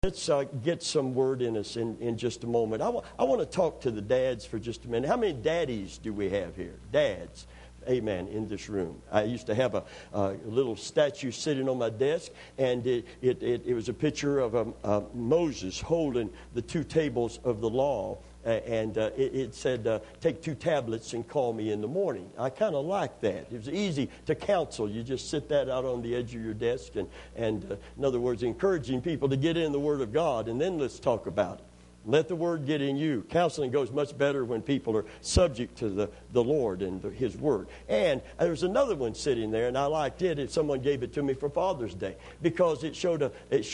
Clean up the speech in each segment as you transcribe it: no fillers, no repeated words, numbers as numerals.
Let's get some word in us in just a moment. I want to talk to the dads for just a minute. How many daddies do we have here? Dads. Amen, in this room. I used to have a little statue sitting on my desk, and it was a picture of Moses holding the two tables of the law. And it said, take two tablets and call me in the morning. I kind of like that. It was easy to counsel. You just sit that out on the edge of your desk and in other words, encouraging people to get in the Word of God. And then let's talk about it. Let the Word get in you. Counseling goes much better when people are subject to the Lord and His Word. And there was another one sitting there, and I liked it. Someone gave it to me for Father's Day because it showed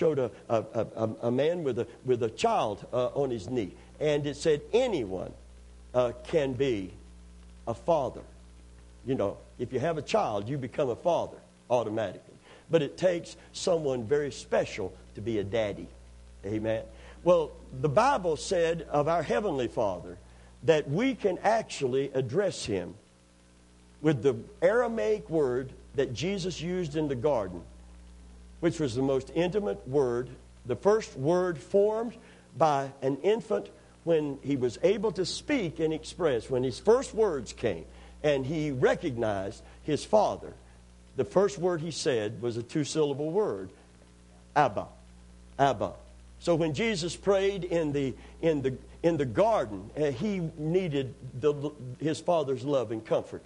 a man with a child on his knee. And it said anyone can be a father. You know, if you have a child, you become a father automatically. But it takes someone very special to be a daddy. Amen. Well, the Bible said of our Heavenly Father that we can actually address Him with the Aramaic word that Jesus used in the garden, which was the most intimate word, the first word formed by an infant when he was able to speak and express, when his first words came and he recognized his father. The first word he said was a two-syllable word, Abba, Abba. So when Jesus prayed in the garden, he needed his Father's love and comfort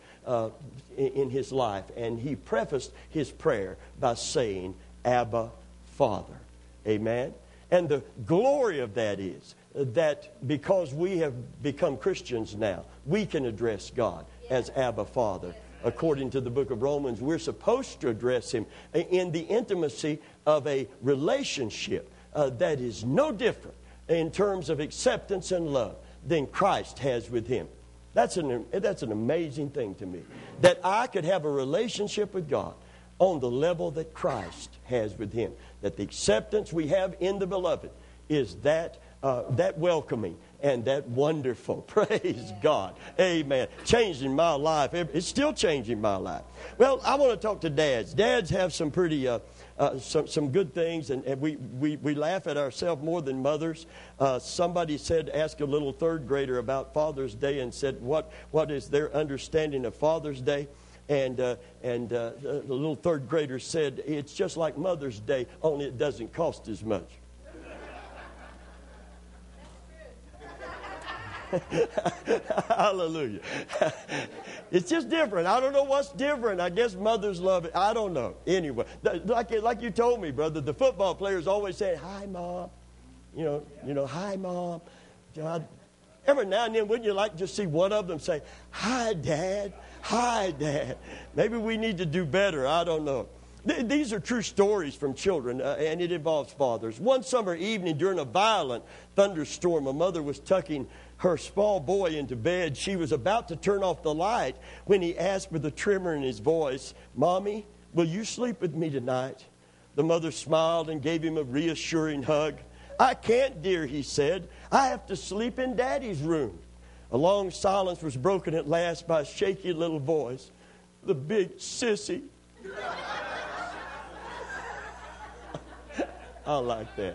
in his life, and he prefaced his prayer by saying, Abba, Father. Amen. And the glory of that is that because we have become Christians now, we can address God as Abba, Father. According to the book of Romans, we're supposed to address Him in the intimacy of a relationship that is no different in terms of acceptance and love than Christ has with Him. That's an amazing thing to me, that I could have a relationship with God on the level that Christ has with Him. That the acceptance we have in the Beloved is that welcoming and that wonderful. Praise God. Amen. Changing my life. It's still changing my life. Well, I want to talk to dads. Dads have some pretty some good things, and we laugh at ourselves more than mothers. Somebody asked a little third grader about Father's Day and said, what is their understanding of Father's Day? And the little third grader said, it's just like Mother's Day, only it doesn't cost as much. Hallelujah. It's just different. I don't know what's different. I guess mothers love it. I don't know. Anyway, like you told me, brother, the football players always say, hi, Mom. You know, hi, Mom. Every now and then, wouldn't you like to just see one of them say, hi, Dad. Hi, Dad. Maybe we need to do better. I don't know. These are true stories from children, and it involves fathers. One summer evening during a violent thunderstorm, a mother was tucking her small boy into bed. She was about to turn off the light when he asked with a tremor in his voice, Mommy, will you sleep with me tonight? The mother smiled and gave him a reassuring hug. I can't, dear, he said. I have to sleep in Daddy's room. A long silence was broken at last by a shaky little voice. The big sissy. I like that.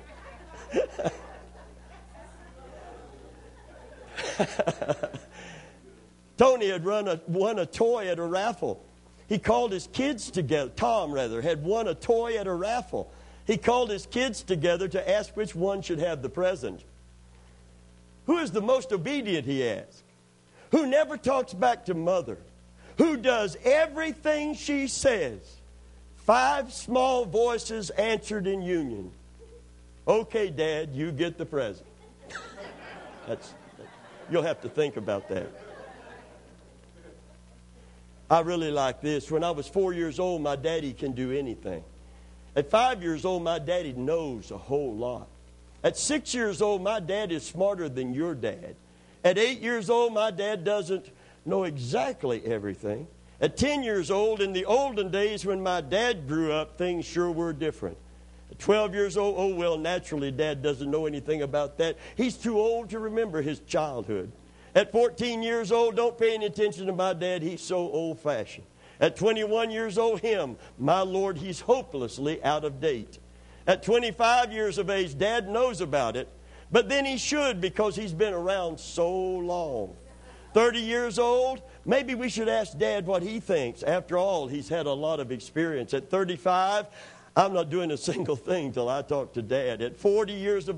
Tony had won a toy at a raffle. He called his kids together. Tom, rather, had won a toy at a raffle. He called his kids together to ask which one should have the present. Who is the most obedient, he asked. Who never talks back to Mother? Who does everything she says? 5 small voices answered in union. Okay, Dad, you get the present. You'll have to think about that. I really like this. When I was 4 years old, my daddy can do anything. At 5 years old, my daddy knows a whole lot. At 6 years old, my dad is smarter than your dad. At 8 years old, my dad doesn't know exactly everything. At 10 years old, in the olden days when my dad grew up, things sure were different. At 12 years old, oh, well, naturally, Dad doesn't know anything about that. He's too old to remember his childhood. At 14 years old, don't pay any attention to my dad. He's so old-fashioned. At 21 years old, my Lord, he's hopelessly out of date. At 25 years of age, Dad knows about it. But then he should, because he's been around so long. 30 years old, maybe we should ask Dad what he thinks. After all, he's had a lot of experience. At 35, I'm not doing a single thing till I talk to Dad. At 40 years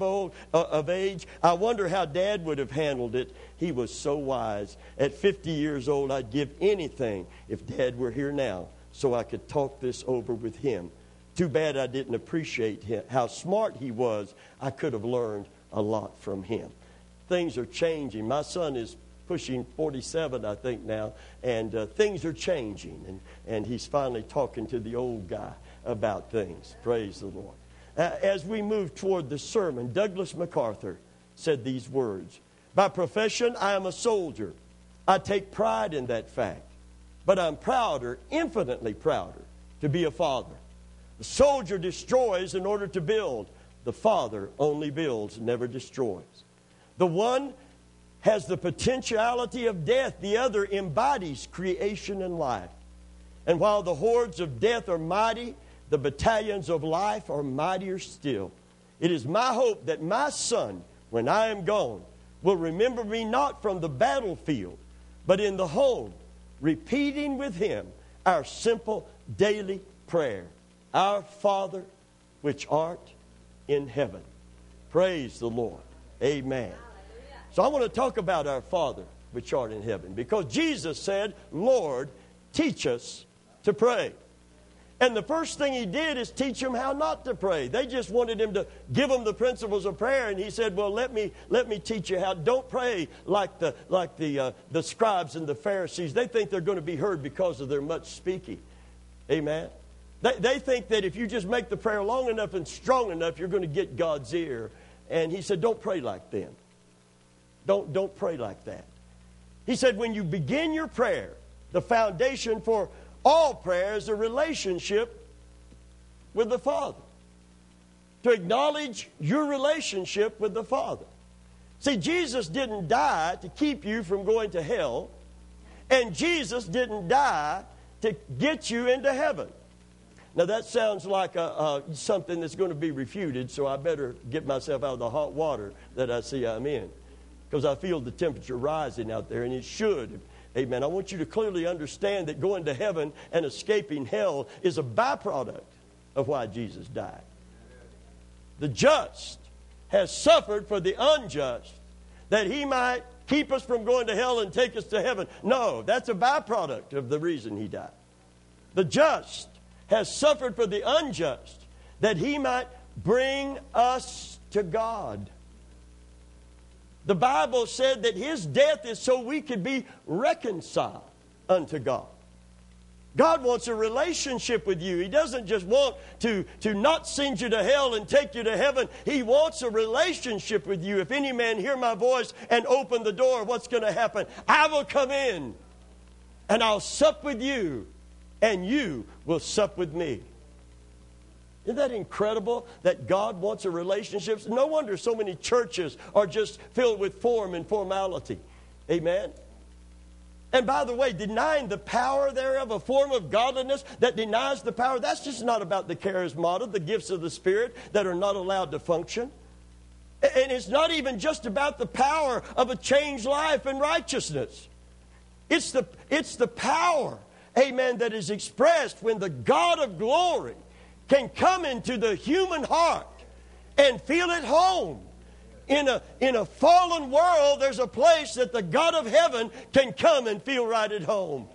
of age, I wonder how Dad would have handled it. He was so wise. At 50 years old, I'd give anything if Dad were here now so I could talk this over with him. Too bad I didn't appreciate how smart he was. I could have learned a lot from him. Things are changing. My son is pushing 47, I think, now, and things are changing. And he's finally talking to the old guy about things. Praise the Lord. As we move toward the sermon, Douglas MacArthur said these words: "By profession, I am a soldier. I take pride in that fact. But I'm prouder, infinitely prouder, to be a father. The soldier destroys in order to build. The father only builds, never destroys. The one has the potentiality of death. The other embodies creation and life. And while the hordes of death are mighty, the battalions of life are mightier still. It is my hope that my son, when I am gone, will remember me not from the battlefield, but in the home, repeating with him our simple daily prayer. Our Father, which art in heaven." Praise the Lord. Amen. So I want to talk about our Father, which art in heaven, because Jesus said, "Lord, teach us to pray." And the first thing he did is teach them how not to pray. They just wanted him to give them the principles of prayer, and he said, "Well, let me teach you how. Don't pray like the scribes and the Pharisees. They think they're going to be heard because of their much speaking." Amen. They think that if you just make the prayer long enough and strong enough, you're going to get God's ear. And he said, "Don't pray like them. Don't pray like that." He said, when you begin your prayer, the foundation for all prayer is a relationship with the Father. To acknowledge your relationship with the Father. See, Jesus didn't die to keep you from going to hell. And Jesus didn't die to get you into heaven. Now that sounds like something that's going to be refuted, so I better get myself out of the hot water that I see I'm in. Because I feel the temperature rising out there, and it should. Amen. I want you to clearly understand that going to heaven and escaping hell is a byproduct of why Jesus died. The just has suffered for the unjust, that he might keep us from going to hell and take us to heaven. No, that's a byproduct of the reason he died. The just has suffered for the unjust, that he might bring us to God. The Bible said that his death is so we could be reconciled unto God. God wants a relationship with you. He doesn't just want to not send you to hell and take you to heaven. He wants a relationship with you. If any man hear my voice and open the door, what's going to happen? I will come in and I'll sup with you, and you will sup with me. Isn't that incredible that God wants a relationship? No wonder so many churches are just filled with form and formality. Amen? And by the way, denying the power thereof, a form of godliness that denies the power, that's just not about the charismata, the gifts of the Spirit that are not allowed to function. And it's not even just about the power of a changed life and righteousness. It's the power, amen, that is expressed when the God of glory can come into the human heart and feel at home. In a fallen world, there's a place that the God of heaven can come and feel right at home.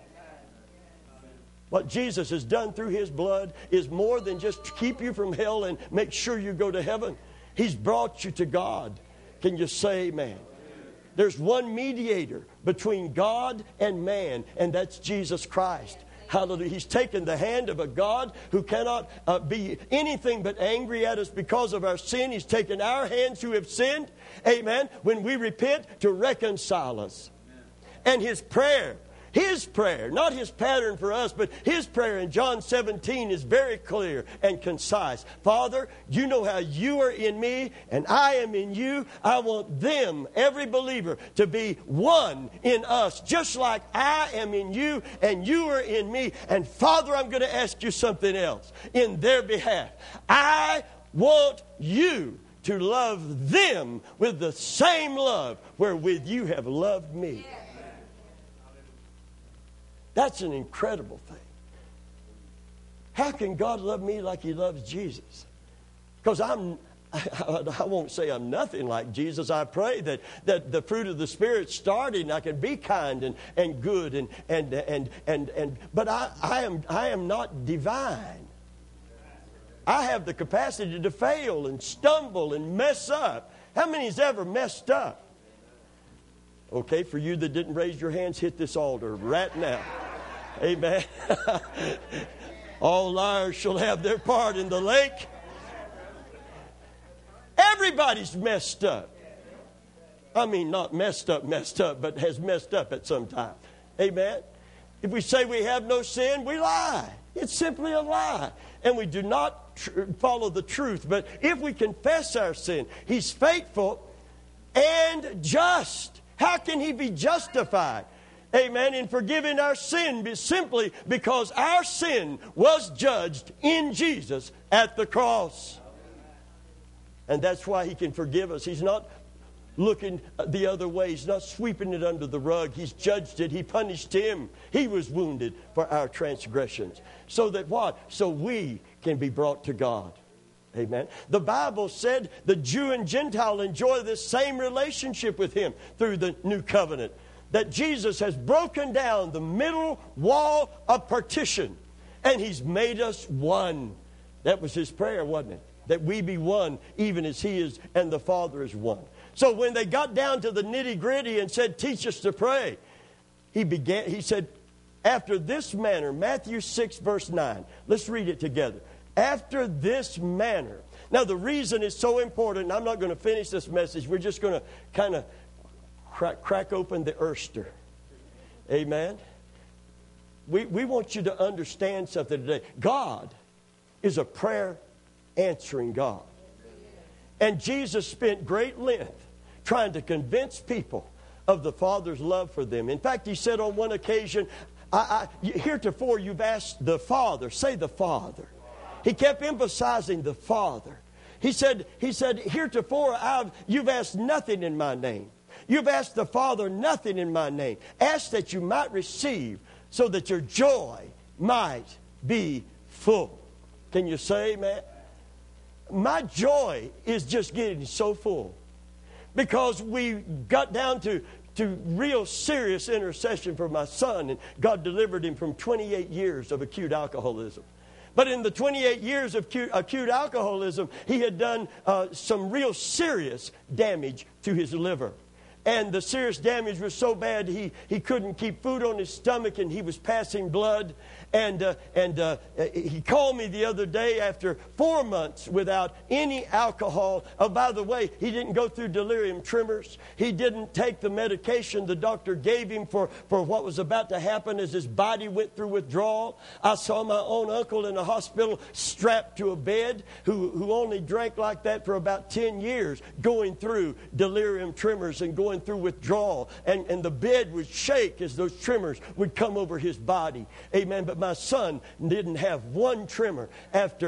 What Jesus has done through his blood is more than just to keep you from hell and make sure you go to heaven. He's brought you to God. Can you say amen? There's one mediator between God and man, and that's Jesus Christ. Hallelujah. He's taken the hand of a God who cannot be anything but angry at us because of our sin. He's taken our hands who have sinned, amen, when we repent, to reconcile us. And his prayer, not his pattern for us, but his prayer in John 17 is very clear and concise. Father, you know how you are in me and I am in you. I want them, every believer, to be one in us, just like I am in you and you are in me. And Father, I'm going to ask you something else in their behalf. I want you to love them with the same love wherewith you have loved me. That's an incredible thing. How can God love me like He loves Jesus? Because I won't say I'm nothing like Jesus. I pray that the fruit of the Spirit started and I can be kind and good but I am not divine. I have the capacity to fail and stumble and mess up. How many's ever messed up? Okay, for you that didn't raise your hands, hit this altar right now. Amen. All liars shall have their part in the lake. Everybody's messed up. I mean, not messed up, but has messed up at some time. Amen. If we say we have no sin, we lie. It's simply a lie. And we do not follow the truth. But if we confess our sin, He's faithful and just. How can He be justified? Amen. In forgiving our sin simply because our sin was judged in Jesus at the cross. And that's why He can forgive us. He's not looking the other way. He's not sweeping it under the rug. He's judged it. He punished Him. He was wounded for our transgressions. So that what? So we can be brought to God. Amen. The Bible said the Jew and Gentile enjoy this same relationship with Him through the new covenant. That Jesus has broken down the middle wall of partition. And He's made us one. That was His prayer, wasn't it? That we be one even as He is and the Father is one. So when they got down to the nitty-gritty and said, teach us to pray, He said, after this manner, Matthew 6, verse 9. Let's read it together. After this manner. Now the reason it's so important, and I'm not going to finish this message. We're just going to kind of crack open the oyster. Amen. We want you to understand something today. God is a prayer answering God. And Jesus spent great length trying to convince people of the Father's love for them. In fact, He said on one occasion, heretofore you've asked the Father. Say the Father. He kept emphasizing the Father. He said, heretofore you've asked nothing in my name. You've asked the Father nothing in my name. Ask that you might receive so that your joy might be full. Can you say amen? My joy is just getting so full because we got down to real serious intercession for my son, and God delivered him from 28 years of acute alcoholism. But in the 28 years of acute alcoholism, he had done some real serious damage to his liver. And the serious damage was so bad he couldn't keep food on his stomach and he was passing blood. And he called me the other day after 4 months without any alcohol. Oh, by the way, he didn't go through delirium tremors. He didn't take the medication the doctor gave him for what was about to happen as his body went through withdrawal. I saw my own uncle in a hospital strapped to a bed who only drank like that for about 10 years, going through delirium tremors and going through withdrawal. And the bed would shake as those tremors would come over his body. Amen. But my son didn't have one tremor after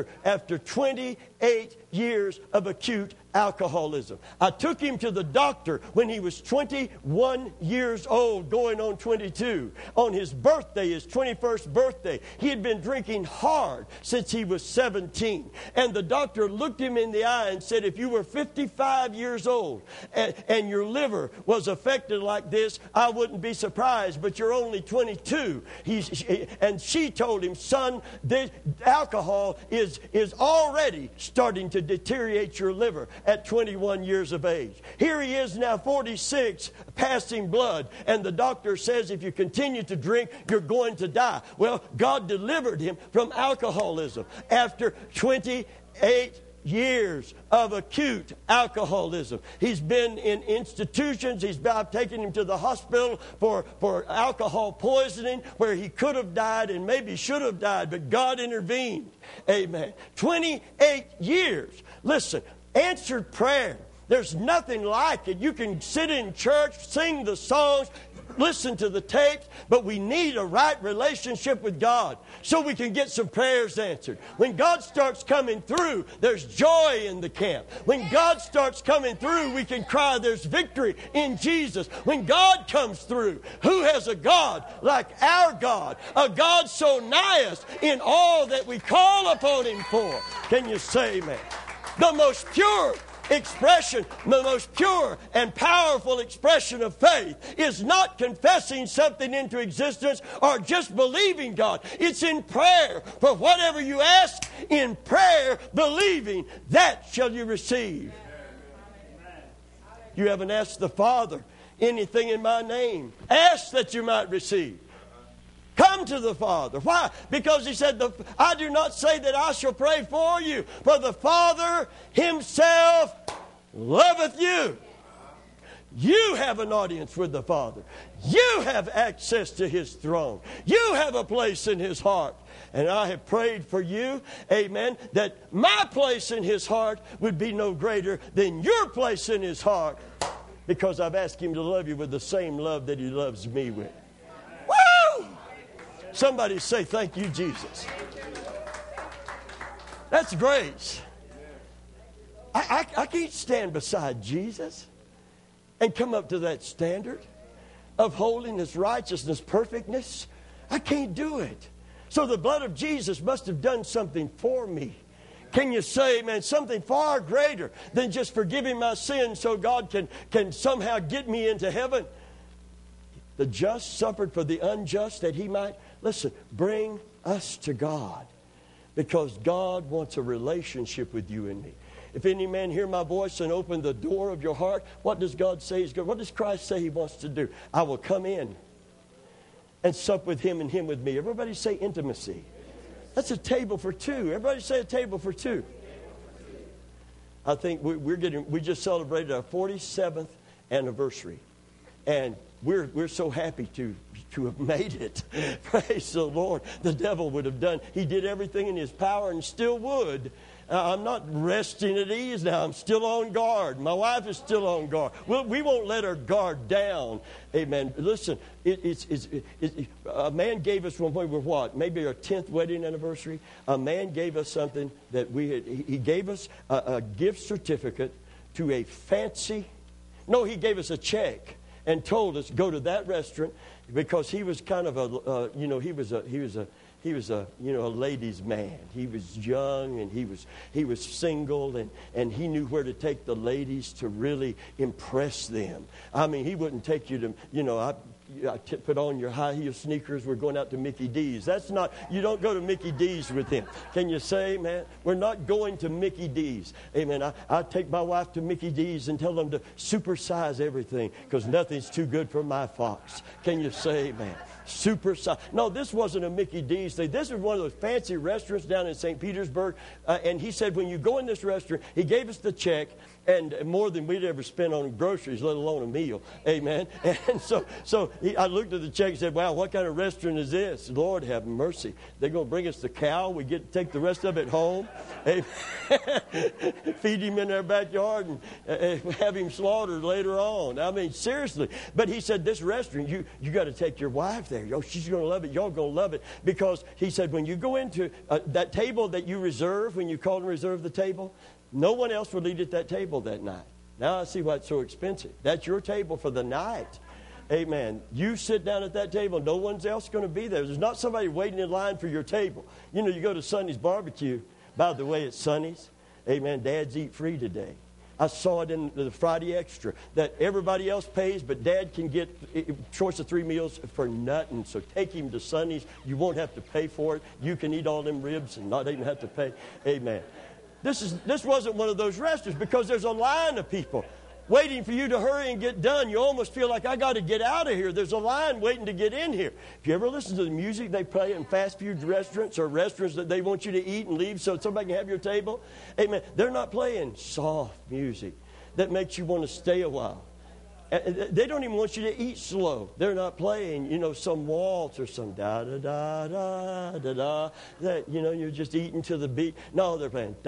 28 years of acute alcoholism. I took him to the doctor when he was 21 years old, going on 22. On his birthday, his 21st birthday, he had been drinking hard since he was 17. And the doctor looked him in the eye and said, if you were 55 years old and your liver was affected like this, I wouldn't be surprised, but you're only 22. And she told him, son, this alcohol is already starting to deteriorate your liver at 21 years of age. Here he is now 46, passing blood, and the doctor says if you continue to drink, you're going to die. Well, God delivered him from alcoholism after 28 years of acute alcoholism. He's been in institutions. I've taken him to the hospital for alcohol poisoning where he could have died and maybe should have died, but God intervened. Amen. 28 years. Listen, answered prayer. There's nothing like it. You can sit in church, sing the songs, listen to the tapes, but we need a right relationship with God so we can get some prayers answered. When God starts coming through, there's joy in the camp. When God starts coming through, we can cry, there's victory in Jesus. When God comes through, who has a God like our God? A God so nigh us in all that we call upon Him for. Can you say amen? The most pure expression, the most pure and powerful expression of faith is not confessing something into existence or just believing God. It's in prayer. For whatever you ask in prayer, believing, that shall you receive. You haven't asked the Father anything in my name. Ask that you might receive. Come to the Father. Why? Because He said, I do not say that I shall pray for you, for the Father Himself loveth you. You have an audience with the Father. You have access to His throne. You have a place in His heart. And I have prayed for you, amen, that my place in His heart would be no greater than your place in His heart, because I've asked Him to love you with the same love that He loves me with. Woo! Somebody say, thank you, Jesus. That's grace. I can't stand beside Jesus and come up to that standard of holiness, righteousness, perfectness. I can't do it. So the blood of Jesus must have done something for me. Can you say, man, something far greater than just forgiving my sins so God can somehow get me into heaven? The just suffered for the unjust that He might, listen, bring us to God. Because God wants a relationship with you and me. If any man hear my voice and open the door of your heart, what does God say He's going? What does Christ say He wants to do? I will come in and sup with Him and Him with me. Everybody say intimacy. That's a table for two. Everybody say a table for two. I think we just celebrated our 47th anniversary. And we're so happy to have made it. Praise the Lord. The devil would have done. He did everything in his power and still would. I'm not resting at ease now. I'm still on guard. My wife is still on guard. We won't let her guard down. Amen. Listen, a man gave us when we were what? Maybe our 10th wedding anniversary. A man gave us something that he gave us a gift certificate to a fancy. No, he gave us a check and told us go to that restaurant, because he was kind of a ladies' man. He was young and he was single, and he knew where to take the ladies to really impress them. I mean, he wouldn't take you to, put on your high heel sneakers. We're going out to Mickey D's. That's not, you don't go to Mickey D's with him. Can you say, man? We're not going to Mickey D's. Amen. I take my wife to Mickey D's and tell them to supersize everything, because nothing's too good for my fox. Can you say, man? Supersize. No, this wasn't a Mickey D's thing. This is one of those fancy restaurants down in St. Petersburg. And he said, when you go in this restaurant, he gave us the check, and more than we'd ever spent on groceries, let alone a meal. Amen. And I looked at the check and said, wow, what kind of restaurant is this? Lord have mercy. They're going to bring us the cow. We get to take the rest of it home. Amen. Feed him in their backyard and have him slaughtered later on. I mean, seriously. But he said, this restaurant, you got to take your wife there. Oh, she's going to love it. Y'all going to love it. Because he said, when you go into that table that you reserve, when you call and reserve the table, no one else would eat at that table that night. Now I see why it's so expensive. That's your table for the night. Amen. You sit down at that table. No one's else going to be there. There's not somebody waiting in line for your table. You know, you go to Sonny's Barbecue. By the way, it's Sonny's. Amen. Dads eat free today. I saw it in the Friday Extra that everybody else pays, but Dad can get a choice of 3 meals for nothing. So take him to Sonny's. You won't have to pay for it. You can eat all them ribs and not even have to pay. Amen. This wasn't one of those restaurants, because there's a line of people waiting for you to hurry and get done. You almost feel like, I got to get out of here. There's a line waiting to get in here. If you ever listen to the music they play in fast food restaurants or restaurants that they want you to eat and leave so somebody can have your table, amen, they're not playing soft music that makes you want to stay a while. They don't even want you to eat slow. They're not playing, some waltz or some da-da-da-da-da-da. That, you're just eating to the beat. No, they're playing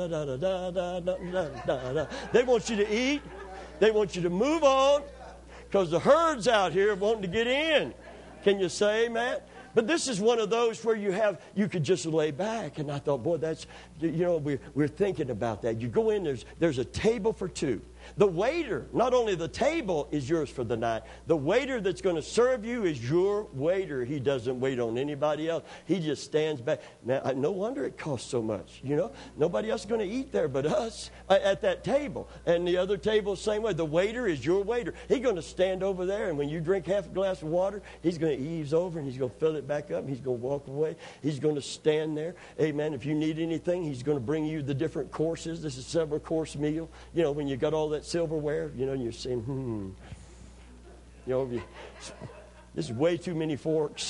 da-da-da-da-da-da-da-da-da-da. They want you to eat. They want you to move on. because the herd's out here wanting to get in. Can you say amen? But this is one of those where you could just lay back. And I thought, boy, that's, we're thinking about that. You go in, there's a table for two. The waiter, not only the table is yours for the night, the waiter that's going to serve you is your waiter. He doesn't wait on anybody else. He just stands back. Now, no wonder it costs so much. Nobody else is going to eat there but us at that table. And the other table, same way. The waiter is your waiter. He's going to stand over there, and when you drink half a glass of water, he's going to ease over, and he's going to fill it back up, and he's going to walk away. He's going to stand there. Amen. If you need anything, he's going to bring you the different courses. This is a several course meal. When you got all that silverware, and you're saying, this is way too many forks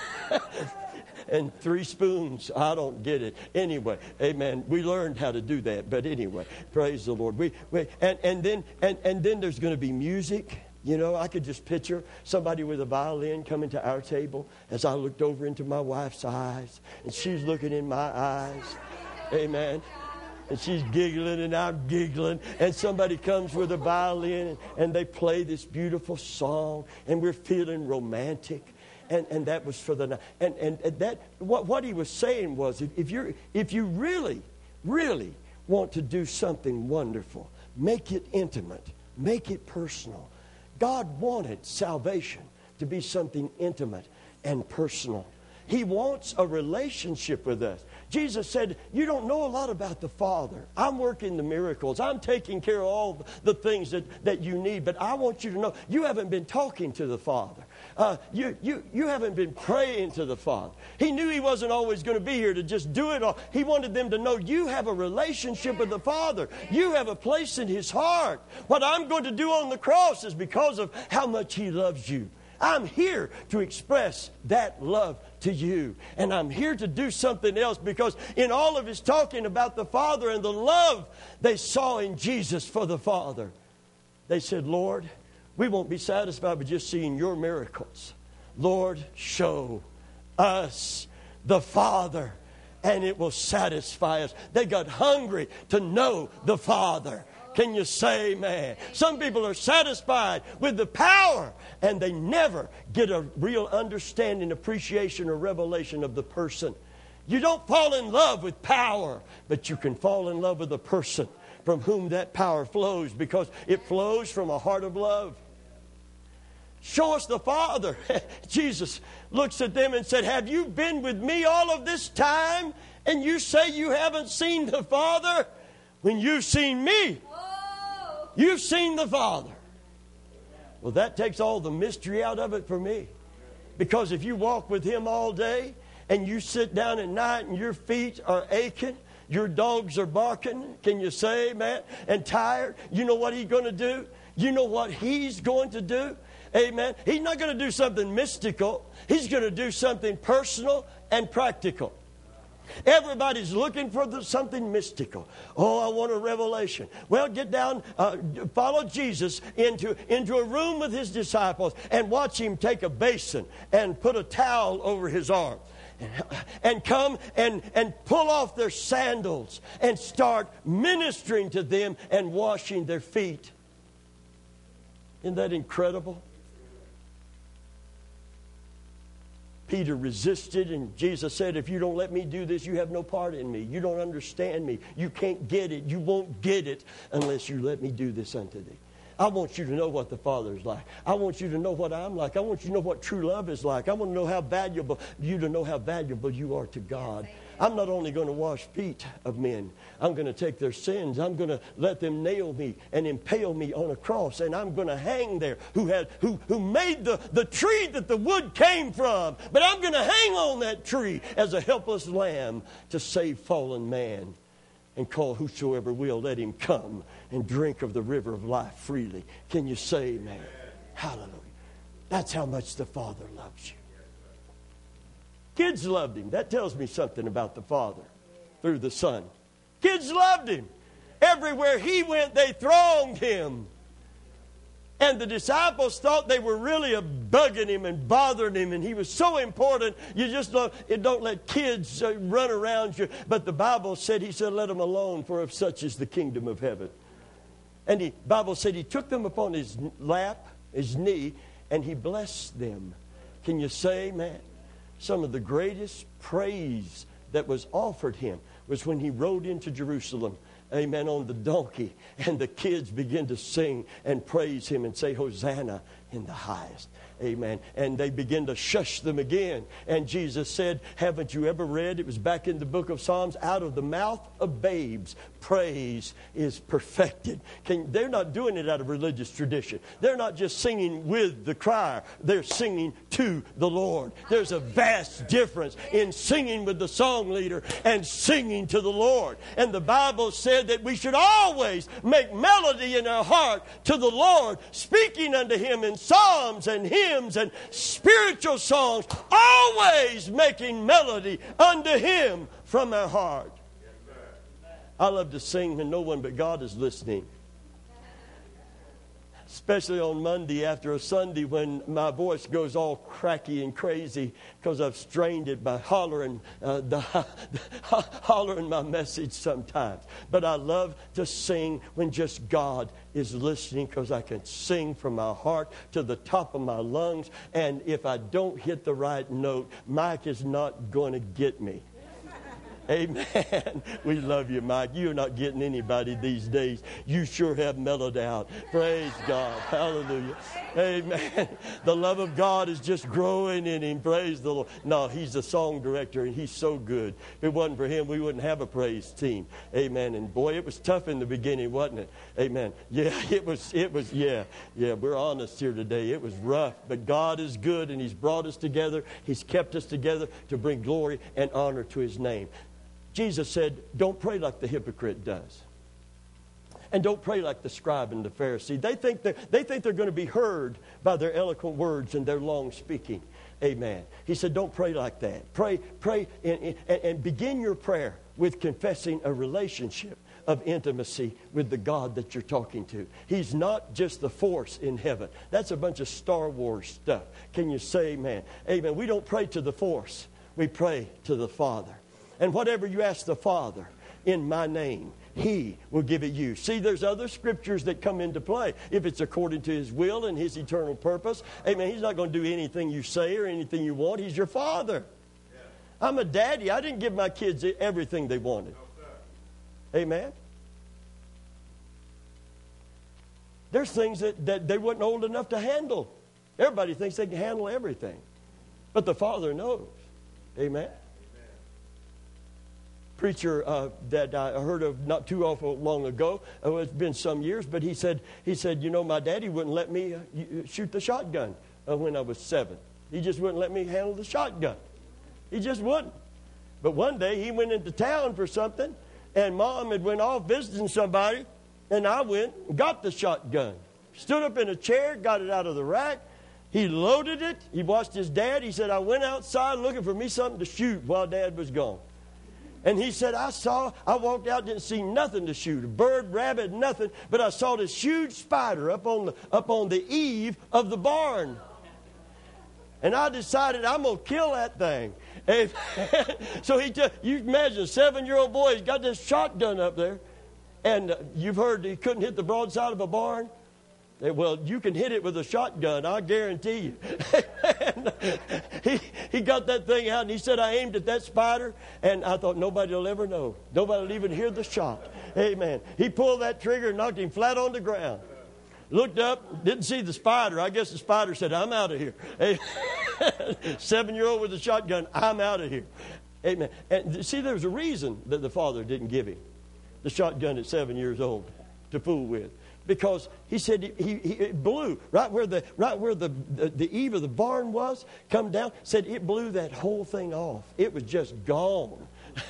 and 3 spoons. I don't get it. Anyway, amen. We learned how to do that, but anyway, praise the Lord. And then there's going to be music. I could just picture somebody with a violin coming to our table as I looked over into my wife's eyes, and she's looking in my eyes. Amen. And she's giggling and I'm giggling. And somebody comes with a violin and they play this beautiful song. And we're feeling romantic. And that was for the night. And that what he was saying was, if you really, really want to do something wonderful, make it intimate. Make it personal. God wanted salvation to be something intimate and personal. He wants a relationship with us. Jesus said, you don't know a lot about the Father. I'm working the miracles. I'm taking care of all the things that you need. But I want you to know, you haven't been talking to the Father. You haven't been praying to the Father. He knew He wasn't always going to be here to just do it all. He wanted them to know you have a relationship with the Father. You have a place in His heart. What I'm going to do on the cross is because of how much He loves you. I'm here to express that love to you. And I'm here to do something else, because in all of his talking about the Father and the love they saw in Jesus for the Father, they said, Lord, we won't be satisfied with just seeing your miracles. Lord, show us the Father, and it will satisfy us. They got hungry to know the Father. Can you say amen? Some people are satisfied with the power, and they never get a real understanding, appreciation, or revelation of the person. You don't fall in love with power, but you can fall in love with the person from whom that power flows, because it flows from a heart of love. Show us the Father. Jesus looks at them and said, have you been with me all of this time, and you say you haven't seen the Father? When you've seen me, you've seen the Father. Well, that takes all the mystery out of it for me. Because if you walk with Him all day and you sit down at night and your feet are aching, your dogs are barking, can you say amen, and tired, you know what He's going to do? You know what He's going to do? Amen. He's not going to do something mystical. He's going to do something personal and practical. Everybody's looking for something mystical. Oh, I want a revelation. Well, get down, follow Jesus into a room with His disciples and watch Him take a basin and put a towel over His arm. And come and pull off their sandals and start ministering to them and washing their feet. Isn't that incredible? Peter resisted, and Jesus said, if you don't let me do this, you have no part in me. You don't understand me. You can't get it. You won't get it unless you let me do this unto thee. I want you to know what the Father is like. I want you to know what I'm like. I want you to know what true love is like. I want to know how valuable you are to God. I'm not only going to wash feet of men. I'm going to take their sins. I'm going to let them nail me and impale me on a cross. And I'm going to hang there. Who made the tree that the wood came from. But I'm going to hang on that tree as a helpless lamb to save fallen man. And call whosoever will, let him come and drink of the river of life freely. Can you say amen? Hallelujah. That's how much the Father loves you. Kids loved Him. That tells me something about the Father through the Son. Kids loved Him. Everywhere He went, they thronged Him. And the disciples thought they were really bugging Him and bothering Him, and He was so important. You just don't let kids run around you. But the Bible said, He said, let them alone, for of such is the kingdom of heaven. And the Bible said He took them upon His lap, his knee, and he blessed them. Can you say, man, some of the greatest praise that was offered him was when he rode into Jerusalem, amen, on the donkey, and the kids began to sing and praise him and say, Hosanna in the highest. Amen. And they begin to shush them again. And Jesus said, haven't you ever read? It was back in the book of Psalms. Out of the mouth of babes, praise is perfected. They're not doing it out of religious tradition. They're not just singing with the choir. They're singing to the Lord. There's a vast difference in singing with the song leader and singing to the Lord. And the Bible said that we should always make melody in our heart to the Lord, speaking unto him in psalms and hymns and spiritual songs, always making melody unto him from our heart. I love to sing when no one but God is listening. Especially on Monday after a Sunday when my voice goes all cracky and crazy because I've strained it by hollering my message sometimes. But I love to sing when just God is listening because I can sing from my heart to the top of my lungs. And if I don't hit the right note, Mike is not going to get me. Amen. We love you, Mike. You're not getting anybody these days. You sure have mellowed out. Praise God. Hallelujah. Amen. The love of God is just growing in him. Praise the Lord. No, he's a song director, and he's so good. If it wasn't for him, we wouldn't have a praise team. Amen. And boy, it was tough in the beginning, wasn't it? Amen. Yeah, it was, yeah, we're honest here today. It was rough, but God is good, and he's brought us together. He's kept us together to bring glory and honor to his name. Jesus said, don't pray like the hypocrite does. And don't pray like the scribe and the Pharisee. They think they're going to be heard by their eloquent words and their long speaking. Amen. He said, don't pray like that. Pray and begin your prayer with confessing a relationship of intimacy with the God that you're talking to. He's not just the force in heaven. That's a bunch of Star Wars stuff. Can you say amen? Amen. We don't pray to the force. We pray to the Father. And whatever you ask the Father in my name, he will give it you. See, there's other scriptures that come into play. If it's according to his will and his eternal purpose, amen, he's not going to do anything you say or anything you want. He's your Father. Yeah. I'm a daddy. I didn't give my kids everything they wanted. No, amen. There's things that they weren't old enough to handle. Everybody thinks they can handle everything. But the Father knows. Amen. Preacher that I heard of not too awful long ago. It's been some years, but he said, you know, my daddy wouldn't let me shoot the shotgun when I was 7. He just wouldn't let me handle the shotgun. He just wouldn't. But one day he went into town for something, and Mom had went off visiting somebody, and I went and got the shotgun. Stood up in a chair, got it out of the rack. He loaded it. He watched his dad. He said, I went outside looking for me something to shoot while Dad was gone. And he said, I walked out, didn't see nothing to shoot. A bird, rabbit, nothing. But I saw this huge spider up on the eave of the barn. And I decided I'm going to kill that thing. So you imagine a 7-year-old boy, he's got this shotgun up there. And you've heard he couldn't hit the broadside of a barn. Well, you can hit it with a shotgun, I guarantee you. he got that thing out, and he said, I aimed at that spider, and I thought nobody will ever know. Nobody will even hear the shot. Amen. He pulled that trigger and knocked him flat on the ground. Looked up, didn't see the spider. I guess the spider said, I'm out of here. 7-year-old with a shotgun, I'm out of here. Amen. And see, there's a reason that the Father didn't give him the shotgun at 7 years old to fool with. Because he said it blew right where the eave of the barn was, come down, said it blew that whole thing off. It was just gone.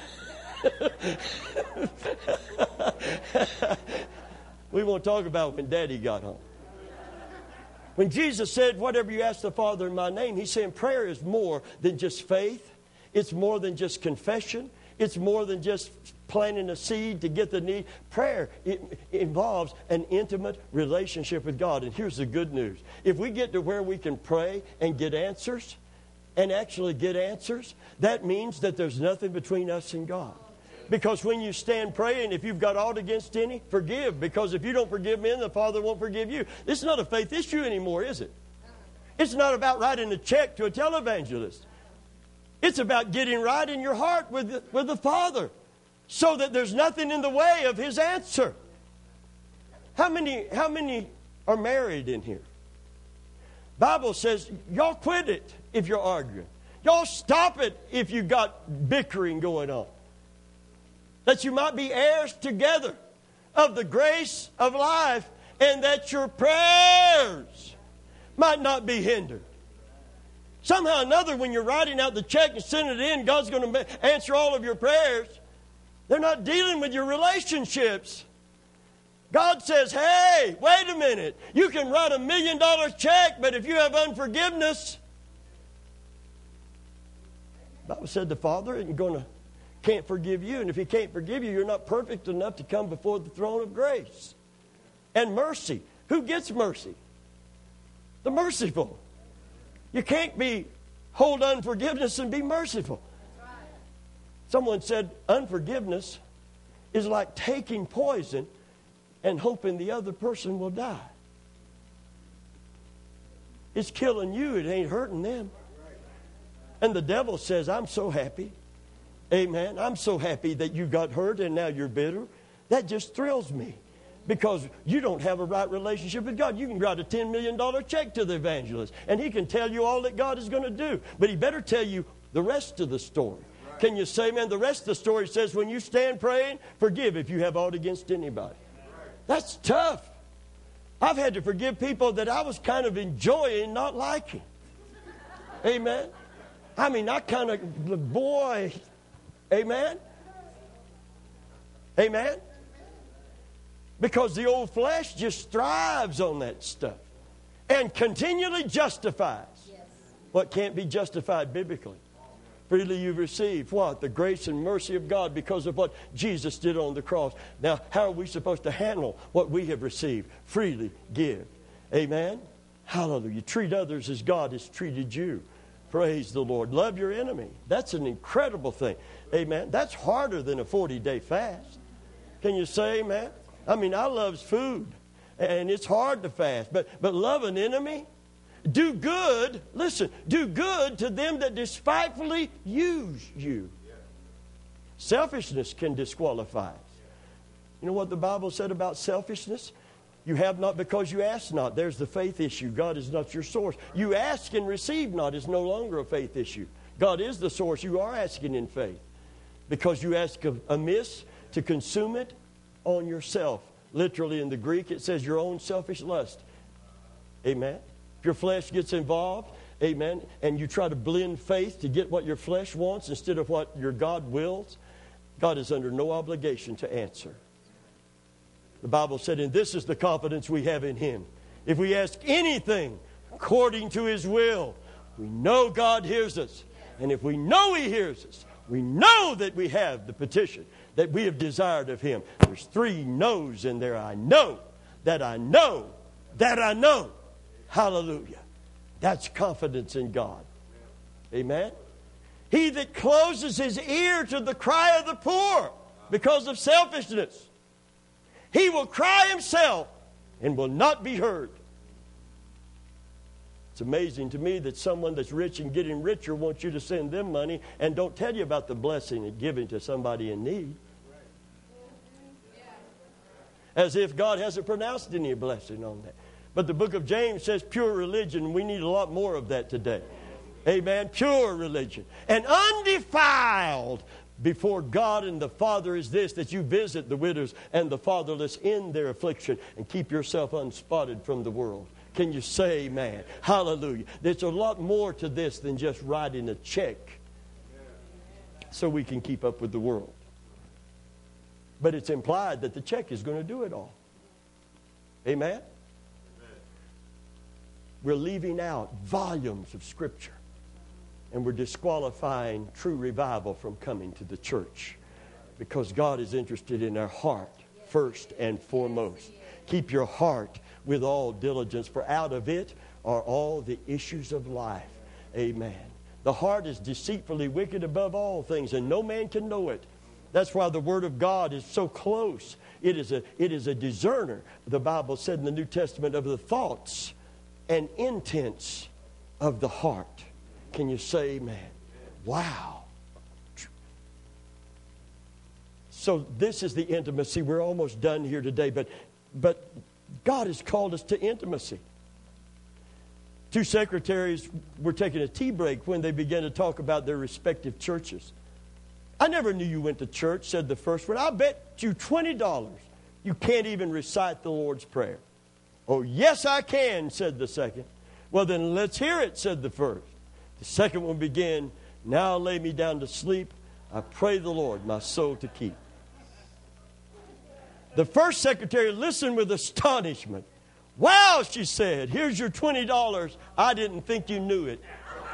We won't talk about when Daddy got home. When Jesus said, whatever you ask the Father in my name, he's saying prayer is more than just faith. It's more than just confession. It's more than just planting a seed to get the need. Prayer involves an intimate relationship with God. And here's the good news. If we get to where we can pray and get answers, and actually get answers, that means that there's nothing between us and God. Because when you stand praying, if you've got aught against any, forgive. Because if you don't forgive men, the Father won't forgive you. This is not a faith issue anymore, is it? It's not about writing a check to a televangelist. It's about getting right in your heart with the Father so that there's nothing in the way of His answer. How many are married in here? Bible says, y'all quit it if you're arguing. Y'all stop it if you got bickering going on. That you might be heirs together of the grace of life, and that your prayers might not be hindered. Somehow or another, when you're writing out the check and sending it in, God's going to answer all of your prayers. They're not dealing with your relationships. God says, hey, wait a minute. You can write $1 million check, but if you have unforgiveness, the Bible said the Father can't forgive you. And if He can't forgive you, you're not perfect enough to come before the throne of grace. And mercy. Who gets mercy? The merciful. You can't hold unforgiveness and be merciful. Someone said unforgiveness is like taking poison and hoping the other person will die. It's killing you. It ain't hurting them. And the devil says, I'm so happy. Amen. I'm so happy that you got hurt and now you're bitter. That just thrills me. Because you don't have a right relationship with God. You can write a $10 million check to the evangelist, and he can tell you all that God is going to do. But he better tell you the rest of the story. Right. Can you say, man, the rest of the story says when you stand praying, forgive if you have aught against anybody. Right. That's tough. I've had to forgive people that I was kind of enjoying not liking. Amen. I mean, I kind of, boy, amen. Amen. Because the old flesh just thrives on that stuff and continually justifies what can't be justified biblically. Freely you've received what? The grace and mercy of God because of what Jesus did on the cross. Now, how are we supposed to handle what we have received? Freely give. Amen? Hallelujah. Treat others as God has treated you. Praise the Lord. Love your enemy. That's an incredible thing. Amen? That's harder than a 40-day fast. Can you say amen? I mean, I love food, and it's hard to fast. But love an enemy. Do good. Listen, do good to them that despitefully use you. Selfishness can disqualify us. You know what the Bible said about selfishness? You have not because you ask not. There's the faith issue. God is not your source. You ask and receive not is no longer a faith issue. God is the source. You are asking in faith. Because you ask amiss to consume it on yourself. Literally in the Greek it says your own selfish lust. Amen. If your flesh gets involved, amen, and you try to blend faith to get what your flesh wants instead of what your God wills, God is under no obligation to answer. The Bible said, and this is the confidence we have in Him. If we ask anything according to His will, we know God hears us. And if we know He hears us, we know that we have the petition that we have desired of Him. There's 3 no's in there. I know, that I know, that I know. Hallelujah. That's confidence in God. Amen. He that closes his ear to the cry of the poor because of selfishness, he will cry himself and will not be heard. It's amazing to me that someone that's rich and getting richer wants you to send them money and don't tell you about the blessing of giving to somebody in need. As if God hasn't pronounced any blessing on that. But the book of James says pure religion. We need a lot more of that today. Amen. Pure religion. And undefiled before God and the Father is this, that you visit the widows and the fatherless in their affliction and keep yourself unspotted from the world. Can you say amen? Hallelujah. There's a lot more to this than just writing a check so we can keep up with the world. But it's implied that the check is going to do it all. Amen? We're leaving out volumes of Scripture. And we're disqualifying true revival from coming to the church. Because God is interested in our heart first and foremost. Keep your heart with all diligence, for out of it are all the issues of life. Amen. The heart is deceitfully wicked above all things, and no man can know it. That's why the Word of God is so close. It is a discerner, the Bible said in the New Testament, of the thoughts and intents of the heart. Can you say amen? Wow. So this is the intimacy. We're almost done here today, but God has called us to intimacy. Two secretaries were taking a tea break when they began to talk about their respective churches. I never knew you went to church, said the first one. I bet you $20 you can't even recite the Lord's Prayer. Oh, yes, I can, said the second. Well, then let's hear it, said the first. The second one began, now lay me down to sleep. I pray the Lord my soul to keep. The first secretary listened with astonishment. Wow, she said, here's your $20. I didn't think you knew it.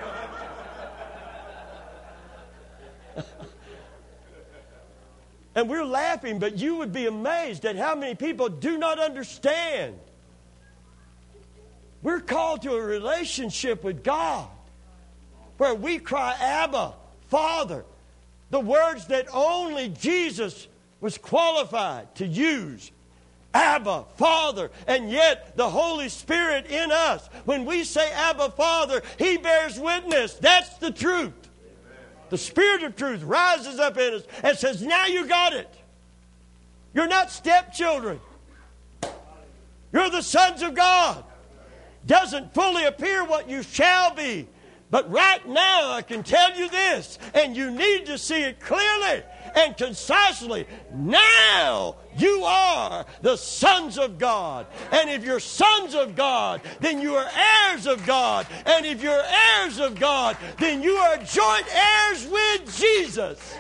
And we're laughing, but you would be amazed at how many people do not understand. We're called to a relationship with God where we cry, Abba, Father. The words that only Jesus was qualified to use. Abba, Father, and yet the Holy Spirit in us. When we say Abba, Father, He bears witness. That's the truth. The Spirit of truth rises up in us and says, now you got it. You're not stepchildren. You're the sons of God. Doesn't fully appear what you shall be. But right now I can tell you this, and you need to see it clearly and concisely. Now you are the sons of God. And if you're sons of God, then you are heirs of God. And if you're heirs of God, then you are joint heirs with Jesus.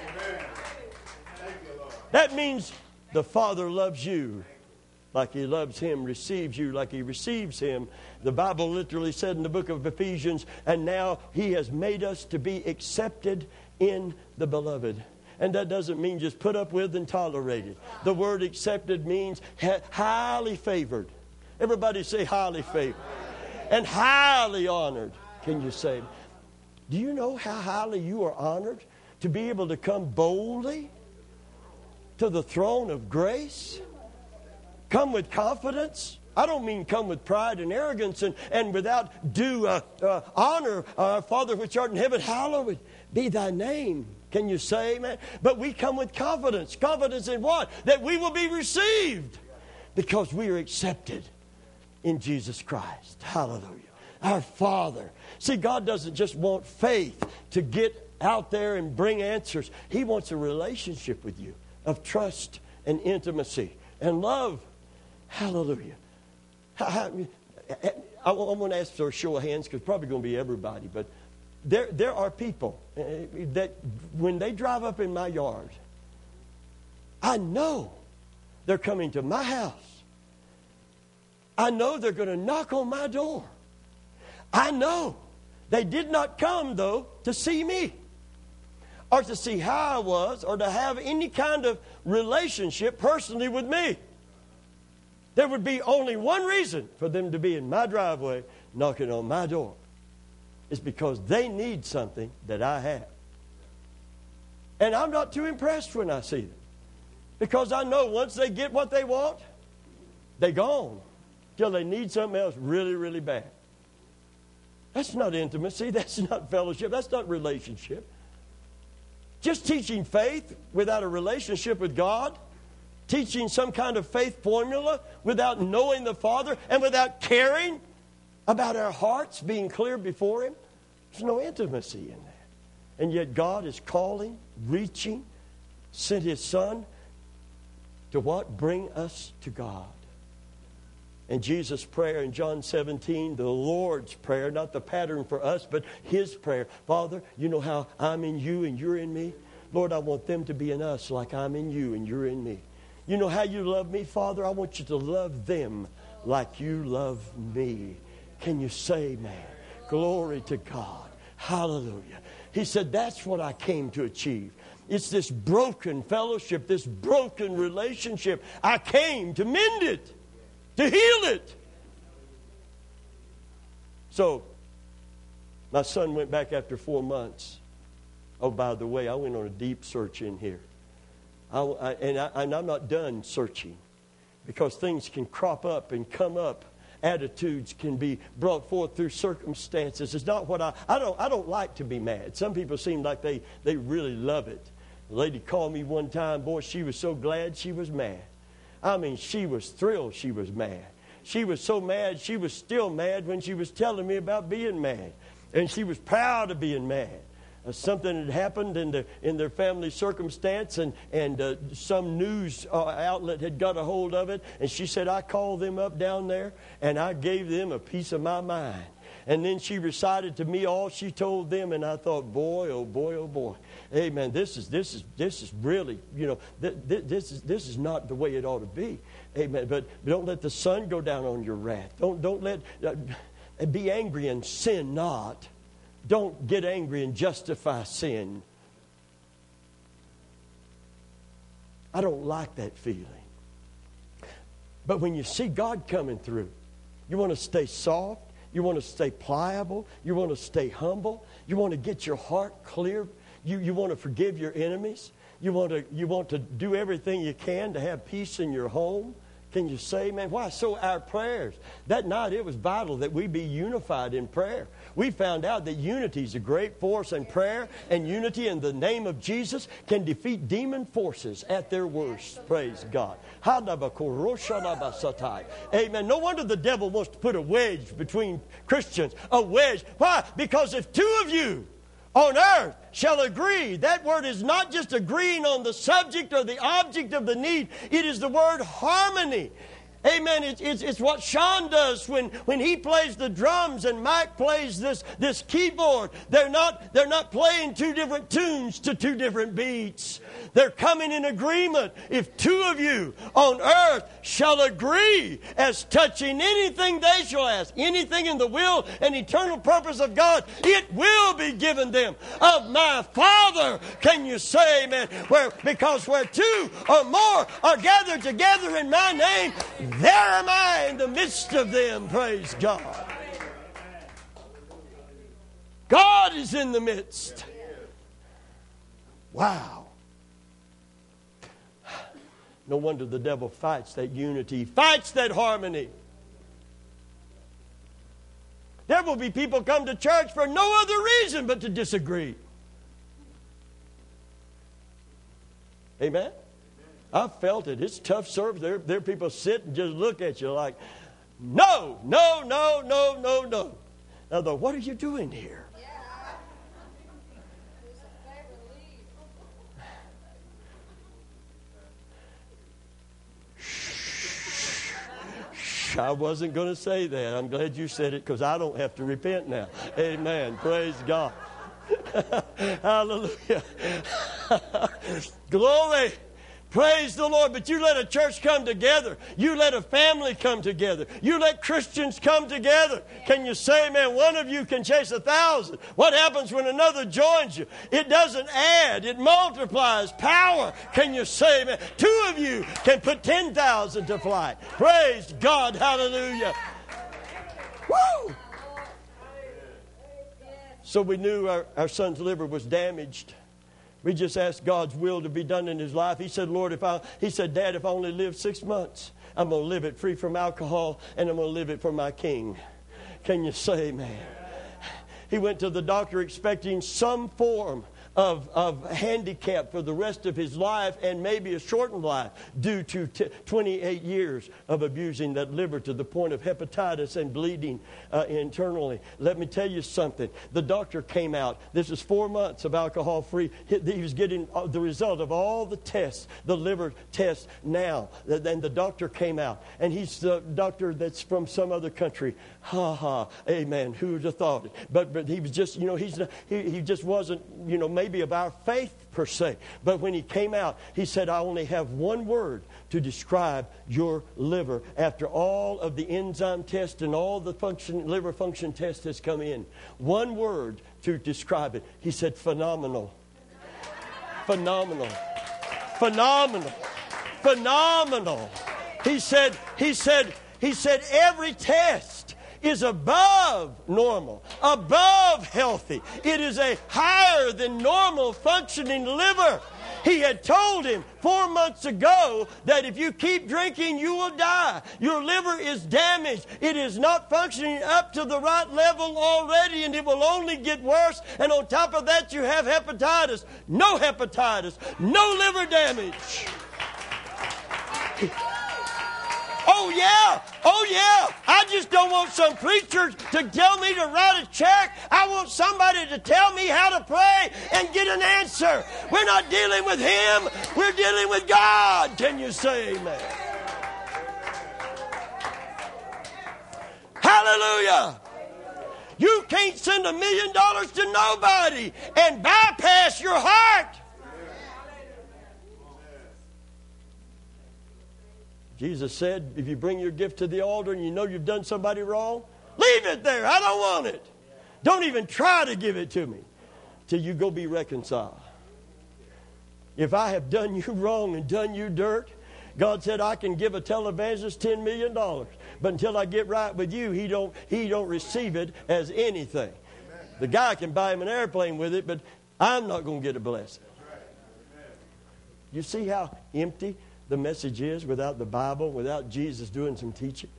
That means the Father loves you like He loves Him, receives you like He receives Him. The Bible literally said in the book of Ephesians, and now He has made us to be accepted in the Beloved. And that doesn't mean just put up with and tolerated. The word accepted means highly favored. Everybody say highly favored. And highly honored. Can you say? Do you know how highly you are honored to be able to come boldly to the throne of grace? Come with confidence. I don't mean come with pride and arrogance and without due honor. Our Father which art in heaven, hallowed be thy name. Can you say amen? But we come with confidence. Confidence in what? That we will be received because we are accepted in Jesus Christ. Hallelujah. Our Father. See, God doesn't just want faith to get out there and bring answers. He wants a relationship with you of trust and intimacy and love. Hallelujah. I want to ask for a show of hands because it's probably going to be everybody. But there are people that when they drive up in my yard, I know they're coming to my house. I know they're going to knock on my door. I know they did not come, though, to see me or to see how I was or to have any kind of relationship personally with me. There would be only one reason for them to be in my driveway knocking on my door. It's because they need something that I have. And I'm not too impressed when I see them. Because I know once they get what they want, they're gone. Till they need something else really, really bad. That's not intimacy. That's not fellowship. That's not relationship. Just teaching faith without a relationship with God, teaching some kind of faith formula without knowing the Father and without caring about our hearts being clear before Him, there's no intimacy in that. And yet God is calling, reaching, sent His Son to what? Bring us to God. And Jesus' prayer in John 17, the Lord's prayer, not the pattern for us, but His prayer. Father, you know how I'm in you and you're in me? Lord, I want them to be in us like I'm in you and you're in me. You know how you love me, Father? I want you to love them like you love me. Can you say amen? Glory to God. Hallelujah. He said, that's what I came to achieve. It's this broken fellowship, this broken relationship. I came to mend it, to heal it. So, my son went back after 4 months. Oh, by the way, I went on a deep search in here. And I'm not done searching, because things can crop up and come up. Attitudes can be brought forth through circumstances. It's not what I don't like to be mad. Some people seem like they really love it. A lady called me one time. Boy, she was so glad she was mad. I mean, she was thrilled she was mad. She was so mad, she was still mad when she was telling me about being mad. And she was proud of being mad. Something had happened in their family circumstance, and some news outlet had got a hold of it. And she said, I called them up down there, and I gave them a piece of my mind. And then she recited to me all she told them, and I thought, boy, oh boy, oh boy. Amen. This is really, this is not the way it ought to be. Amen. But don't let the sun go down on your wrath. Don't let be angry and sin not. Don't get angry and justify sin. I don't like that feeling. But when you see God coming through, you want to stay soft. You want to stay pliable. You want to stay humble. You want to get your heart clear. You want to forgive your enemies. You want to do everything you can to have peace in your home. Can you say, man, why? So our prayers. That night it was vital that we be unified in prayer. We found out that unity is a great force in prayer, and unity in the name of Jesus can defeat demon forces at their worst. Praise God. Amen. No wonder the devil wants to put a wedge between Christians. A wedge. Why? Because if two of you on earth shall agree. That word is not just agreeing on the subject or the object of the need. It is the word harmony. Amen. It's what Sean does when he plays the drums and Mike plays this keyboard. They're not playing two different tunes to two different beats. They're coming in agreement. If two of you on earth shall agree as touching anything they shall ask, anything in the will and eternal purpose of God, it will be given them of my Father. Can you say amen? Because where two or more are gathered together in my name, there am I in the midst of them. Praise God. God is in the midst. Wow. No wonder the devil fights that unity, fights that harmony. There will be people come to church for no other reason but to disagree. Amen? I've felt it. It's tough service. There are people sit and just look at you like, no. Now, what are you doing here? I wasn't going to say that. I'm glad you said it, because I don't have to repent now. Amen. Praise God. Hallelujah. Glory. Praise the Lord. But you let a church come together. You let a family come together. You let Christians come together. Can you say, man, one of you can chase 1,000. What happens when another joins you? It doesn't add. It multiplies power. Can you say, man, two of you can put 10,000 to flight. Praise God. Hallelujah. Woo! So we knew our son's liver was damaged. We just asked God's will to be done in his life. He said, Lord, he said, Dad, if I only live 6 months, I'm going to live it free from alcohol, and I'm going to live it for my King. Can you say amen? He went to the doctor expecting some form of handicap for the rest of his life, and maybe a shortened life, due to 28 years of abusing that liver to the point of hepatitis and bleeding internally. Let me tell you something. The doctor came out. This is 4 months of alcohol-free. He was getting the result of all the tests, the liver tests now. Then the doctor came out, and he's the doctor that's from some other country. Amen. Who would have thought it? But he was just, he just wasn't, maybe of our faith per se. But when he came out, he said, I only have one word to describe your liver after all of the enzyme tests and all the liver function tests has come in. One word to describe it. He said, phenomenal. Phenomenal. Phenomenal. Phenomenal. He said, every test is above normal, above healthy. It is a higher than normal functioning liver. He had told him 4 months ago that if you keep drinking, you will die. Your liver is damaged. It is not functioning up to the right level already, and it will only get worse. And on top of that, you have hepatitis. No hepatitis. No liver damage. Oh, yeah. Oh, yeah. I just don't want some preacher to tell me to write a check. I want somebody to tell me how to pray and get an answer. We're not dealing with him. We're dealing with God. Can you say amen? Hallelujah. You can't send $1 million to nobody and bypass your heart. Jesus said, if you bring your gift to the altar and you know you've done somebody wrong, leave it there. I don't want it. Don't even try to give it to me till you go be reconciled. If I have done you wrong and done you dirt, God said I can give a televangelist $10 million. But until I get right with you, he don't receive it as anything. The guy can buy him an airplane with it, but I'm not going to get a blessing. You see how empty the message is without the Bible, without Jesus doing some teaching?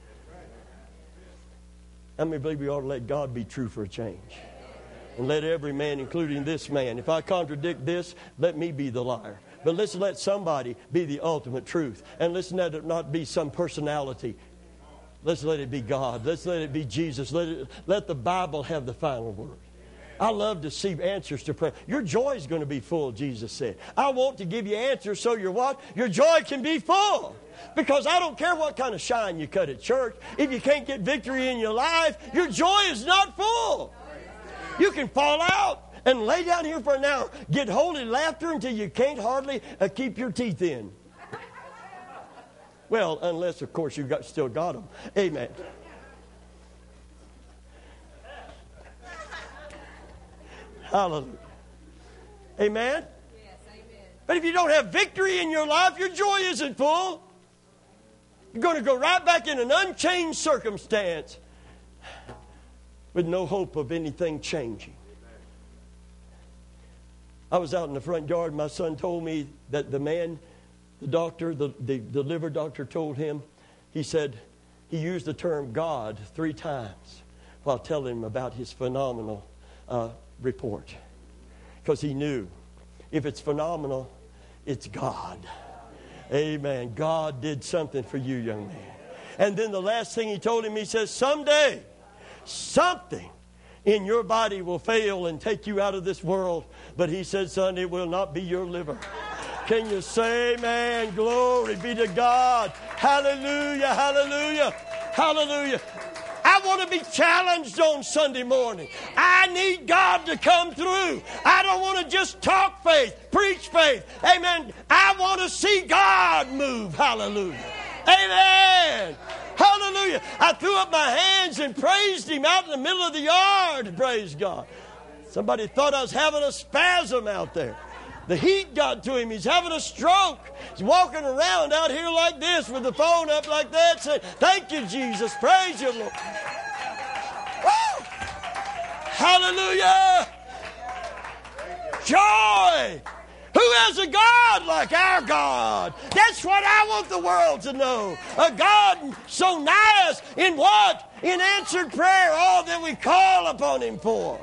How many believe we ought to let God be true for a change? And let every man, including this man. If I contradict this, let me be the liar. But let's let somebody be the ultimate truth. And let's let it not be some personality. Let's let it be God. Let's let it be Jesus. Let the Bible have the final word. I love to see answers to prayer. Your joy is going to be full, Jesus said. I want to give you answers so your what? Your joy can be full. Because I don't care what kind of shine you cut at church. If you can't get victory in your life, your joy is not full. You can fall out and lay down here for an hour. Get holy laughter until you can't hardly keep your teeth in. Well, unless, of course, you still got them. Amen. Hallelujah. Amen? Yes, amen. But if you don't have victory in your life, your joy isn't full. You're going to go right back in an unchanged circumstance with no hope of anything changing. I was out in the front yard. My son told me that the doctor, the liver doctor told him, he said, he used the term God 3 times while telling him about his phenomenal report. Because he knew if it's phenomenal, it's God. Amen. God did something for you, young man. And then the last thing he told him, he says, someday, something in your body will fail and take you out of this world. But he said, son, it will not be your liver. Can you say amen? Glory be to God. Hallelujah, hallelujah, hallelujah. I want to be challenged on Sunday morning. I need God to come through. I don't want to just talk faith, preach faith. Amen. I want to see God move. Hallelujah. Amen. Hallelujah. I threw up my hands and praised Him out in the middle of the yard. Praise God. Somebody thought I was having a spasm out there. The heat got to him. He's having a stroke. He's walking around out here like this with the phone up like that saying, thank you, Jesus. Praise you, Lord. Woo! Hallelujah. Joy. Who has a God like our God? That's what I want the world to know. A God so nice in what? In answered prayer, all that we call upon Him for.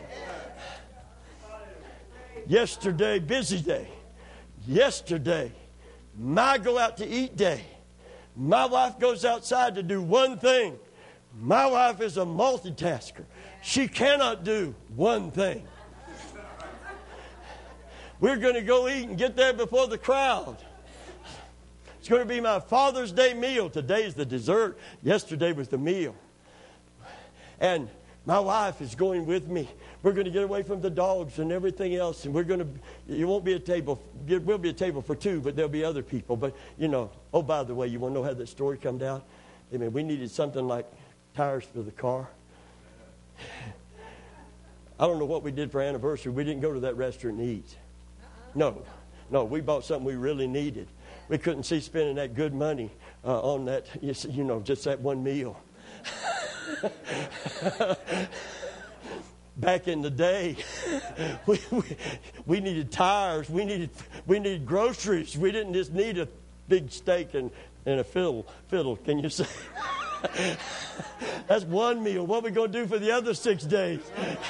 Yesterday, busy day. Yesterday, my go out to eat day. My wife goes outside to do one thing. My wife is a multitasker. She cannot do one thing. We're going to go eat and get there before the crowd. It's going to be my Father's Day meal. Today's the dessert. Yesterday was the meal. And my wife is going with me. We're going to get away from the dogs and everything else. And it won't be a table. It will be a table for 2, but there'll be other people. But, oh, by the way, you want to know how that story come down? I mean, we needed something like tires for the car. I don't know what we did for anniversary. We didn't go to that restaurant and eat. No, we bought something we really needed. We couldn't see spending that good money on that, just that one meal. back in the day, we needed tires. We needed groceries. We didn't just need a big steak and a fiddle. Can you say? That's one meal. What are we going to do for the other 6 days?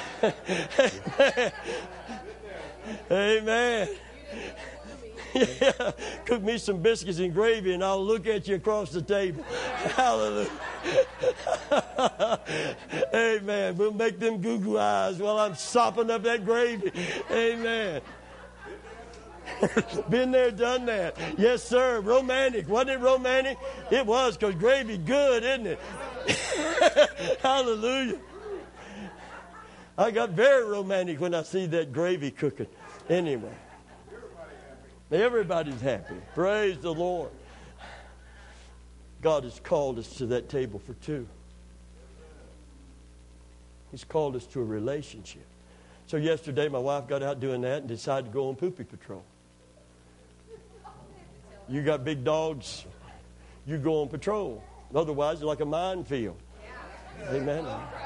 Amen. Yeah. Cook me some biscuits and gravy, and I'll look at you across the table. Hallelujah. Amen. We'll make them goo-goo eyes while I'm sopping up that gravy. Amen. Been there, done that. Yes, sir. Romantic. Wasn't it romantic? It was, because gravy good, isn't it? Hallelujah. I got very romantic when I see that gravy cooking. Anyway. Everybody's happy. Praise the Lord. God has called us to that table for two. He's called us to a relationship. So yesterday my wife got out doing that and decided to go on poopy patrol. You got big dogs, you go on patrol. Otherwise, it's like a minefield. Amen.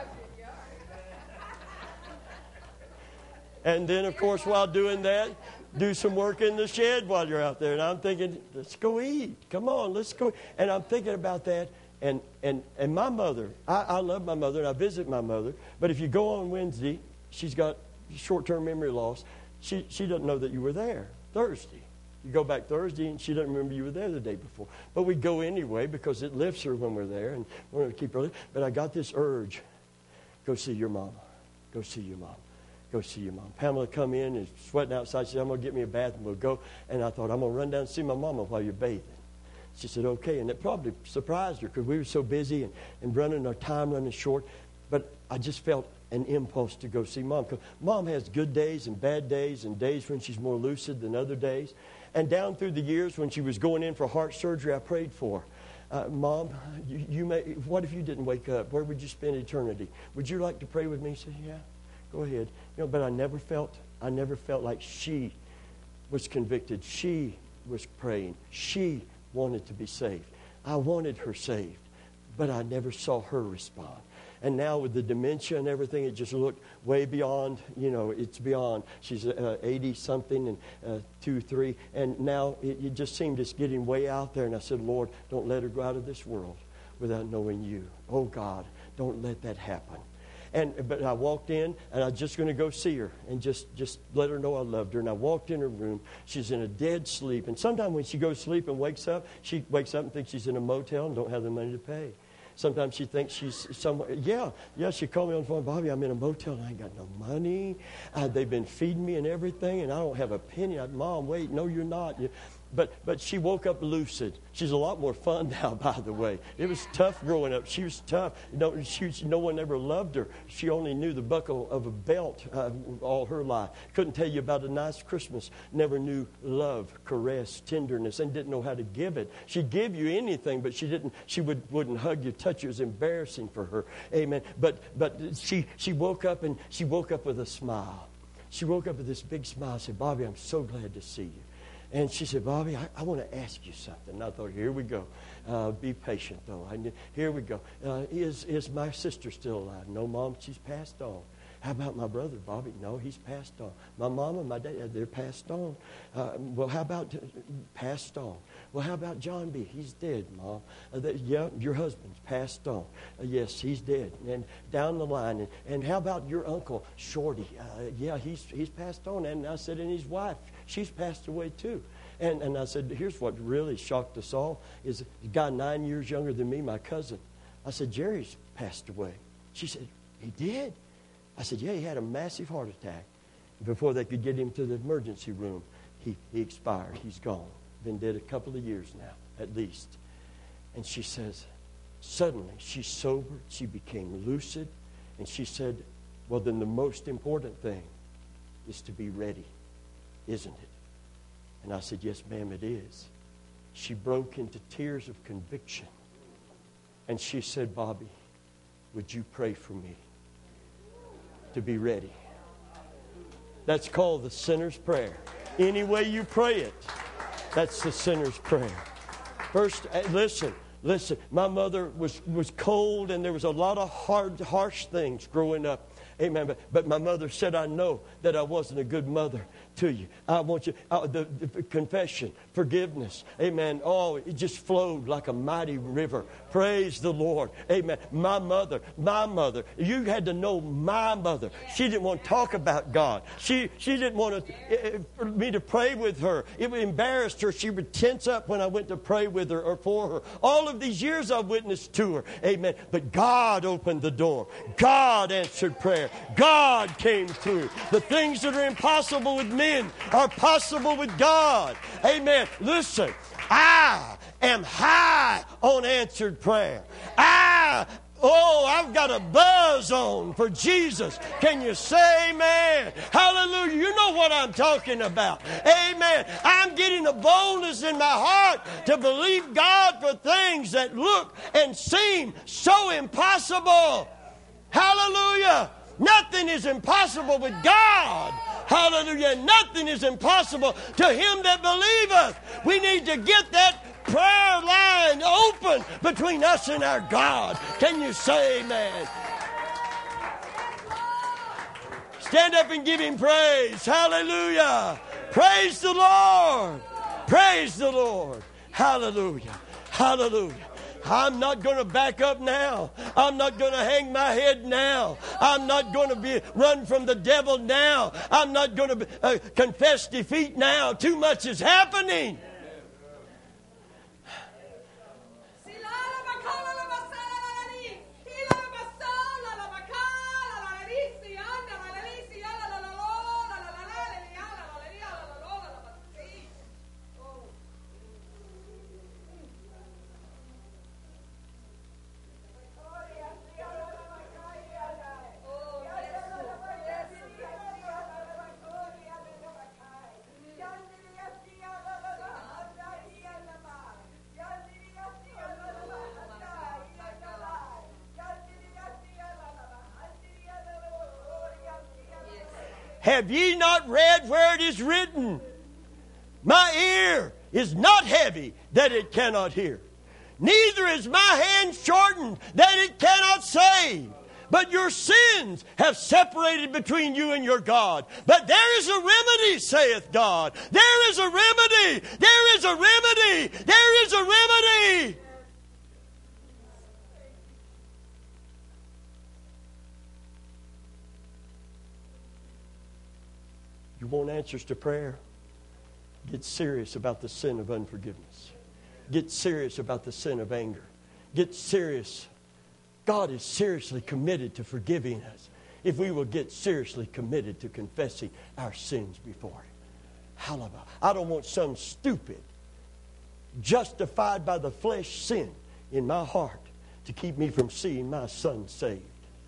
And then, of course, while doing that, do some work in the shed while you're out there. And I'm thinking, let's go eat. Come on, let's go. And I'm thinking about that. And my mother, I love my mother, and I visit my mother. But if you go on Wednesday, she's got short-term memory loss. She doesn't know that you were there Thursday. You go back Thursday, and she doesn't remember you were there the day before. But we go anyway because it lifts her when we're there, and we're going to keep her. But I got this urge, go see your mama. Go see your mom. Go see your mom. Pamela come in and sweating outside. She said, I'm going to get me a bath and we'll go. And I thought, I'm going to run down and see my mama while you're bathing. She said, okay. And it probably surprised her because we were so busy and running our time running short. But I just felt an impulse to go see Mom. Because Mom has good days and bad days and days when she's more lucid than other days. And down through the years when she was going in for heart surgery, I prayed for her. Mom, what if you didn't wake up? Where would you spend eternity? Would you like to pray with me? She said, yeah. Go ahead. But I never felt like she was convicted. She was praying. She wanted to be saved. I wanted her saved, but I never saw her respond. And now with the dementia and everything, it just looked way beyond, it's beyond. She's 80-something and 2-3. And now it just seemed it's getting way out there. And I said, Lord, don't let her go out of this world without knowing you. Oh, God, don't let that happen. But I walked in, and I was just going to go see her and just let her know I loved her. And I walked in her room. She's in a dead sleep. And sometimes when she goes to sleep and wakes up, she wakes up and thinks she's in a motel and don't have the money to pay. Sometimes she thinks she's somewhere. Yeah, she called me on the phone, Bobby, I'm in a motel and I ain't got no money. They've been feeding me and everything, and I don't have a penny. Mom, wait, no, you're not. But she woke up lucid. She's a lot more fun now, by the way. It was tough growing up. She was tough. No one ever loved her. She only knew the buckle of a belt all her life. Couldn't tell you about a nice Christmas. Never knew love, caress, tenderness, and didn't know how to give it. She'd give you anything, but she didn't. She wouldn't hug you, touch you. It was embarrassing for her. Amen. But she woke up, and she woke up with a smile. She woke up with this big smile. Said, Bobby, I'm so glad to see you. And she said, Bobby, I want to ask you something. And I thought, here we go. Be patient, though. Here we go. Is my sister still alive? No, Mom, she's passed on. How about my brother, Bobby? No, he's passed on. My mom and my dad, they're passed on. Well, how about passed on? Well, how about John B? He's dead, Mom. Yeah, your husband's passed on. Yes, he's dead. And down the line. And how about your uncle, Shorty? Yeah, he's passed on. And I said, and his wife, she's passed away too. And I said, here's what really shocked us all is a guy 9 years younger than me, my cousin. I said, Jerry's passed away. She said, he did? I said, yeah, he had a massive heart attack. Before they could get him to the emergency room, he expired. He's gone. Been dead a couple of years now, at least. And she says, suddenly she sobered. She became lucid. And she said, well, then the most important thing is to be ready, isn't it? And I said, yes, ma'am, it is. She broke into tears of conviction. And she said, Bobby, would you pray for me to be ready? That's called the sinner's prayer. Any way you pray it, that's the sinner's prayer. First, listen, Listen, my mother was cold, and there was a lot of harsh things growing up. Amen. But my mother said, I know that I wasn't a good mother to you. I want you, the confession, forgiveness. Amen. Oh, it just flowed like a mighty river. Praise the Lord. Amen. My mother, you had to know my mother. She didn't want to talk about God. She didn't want me to pray with her. It embarrassed her. She would tense up when I went to pray with her or for her. All of these years I've witnessed to her. Amen. But God opened the door. God answered prayer. God came through. The things that are impossible with men are possible with God. Amen. Listen, I am high on answered prayer. I've got a buzz on for Jesus. Can you say amen? Hallelujah. You know what I'm talking about. Amen. I'm getting a boldness in my heart to believe God for things that look and seem so impossible. Hallelujah. Nothing is impossible with God. Hallelujah. Nothing is impossible to him that believeth. We need to get that prayer line open between us and our God. Can you say amen? Stand up and give him praise. Hallelujah. Praise the Lord. Praise the Lord. Hallelujah. Hallelujah. I'm not going to back up now. I'm not going to hang my head now. I'm not going to run from the devil now. I'm not going to confess defeat now. Too much is happening. Have ye not read where it is written? My ear is not heavy that it cannot hear. Neither is my hand shortened that it cannot save. But your sins have separated between you and your God. But there is a remedy, saith God. There is a remedy. There is a remedy. There is a remedy. You want answers to prayer? Get serious about the sin of unforgiveness. Get serious about the sin of anger. Get serious. God is seriously committed to forgiving us if we will get seriously committed to confessing our sins before him. Hallelujah. I don't want some stupid, justified by the flesh sin in my heart to keep me from seeing my son saved.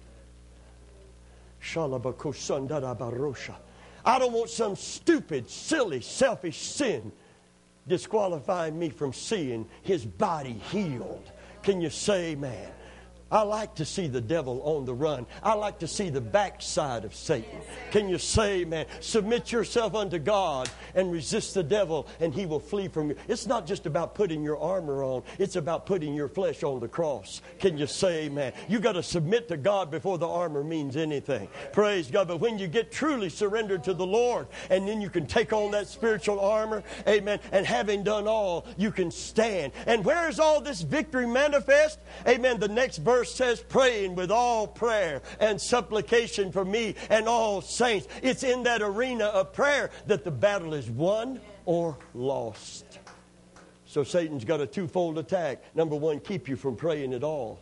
I don't want some stupid, silly, selfish sin disqualifying me from seeing his body healed. Can you say amen? I like to see the devil on the run. I like to see the backside of Satan. Can you say amen? Submit yourself unto God and resist the devil and he will flee from you. It's not just about putting your armor on. It's about putting your flesh on the cross. Can you say amen? You got to submit to God before the armor means anything. Praise God. But when you get truly surrendered to the Lord and then you can take on that spiritual armor, amen, and having done all, you can stand. And where is all this victory manifest? Amen. The next verse says, praying with all prayer and supplication for me and all saints. It's in that arena of prayer that the battle is won or lost. So Satan's got a twofold attack. Number one, keep you from praying at all.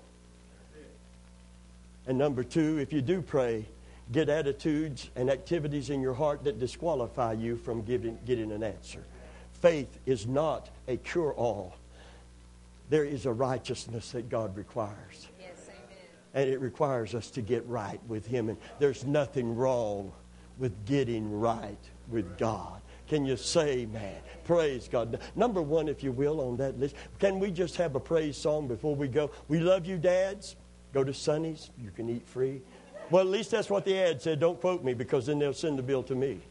And number two, if you do pray, get attitudes and activities in your heart that disqualify you from getting an answer. Faith is not a cure-all. There is a righteousness that God requires. And it requires us to get right with him. And there's nothing wrong with getting right with God. Can you say amen? Praise God. Number one, if you will, on that list. Can we just have a praise song before we go? We love you, dads. Go to Sonny's. You can eat free. Well, at least that's what the ad said. Don't quote me because then they'll send the bill to me.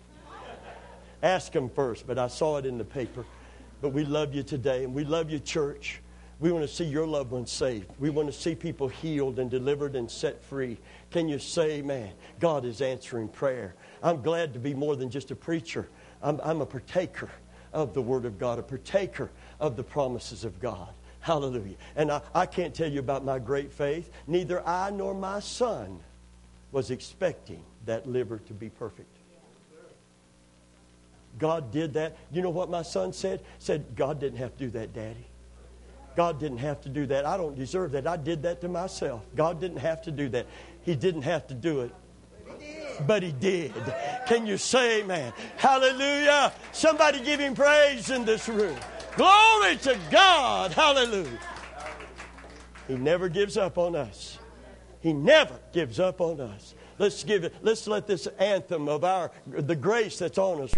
Ask them first, but I saw it in the paper. But we love you today, and we love you, church. We want to see your loved ones saved. We want to see people healed and delivered and set free. Can you say, man, God is answering prayer? I'm glad to be more than just a preacher. I'm a partaker of the Word of God, a partaker of the promises of God. Hallelujah. And I can't tell you about my great faith. Neither I nor my son was expecting that liver to be perfect. God did that. You know what my son said? Said, God didn't have to do that, Daddy. God didn't have to do that. I don't deserve that. I did that to myself. God didn't have to do that. He didn't have to do it. But He did. Can you say amen? Hallelujah. Somebody give Him praise in this room. Glory to God. Hallelujah. He never gives up on us. He never gives up on us. Let's let this anthem of the grace that's on us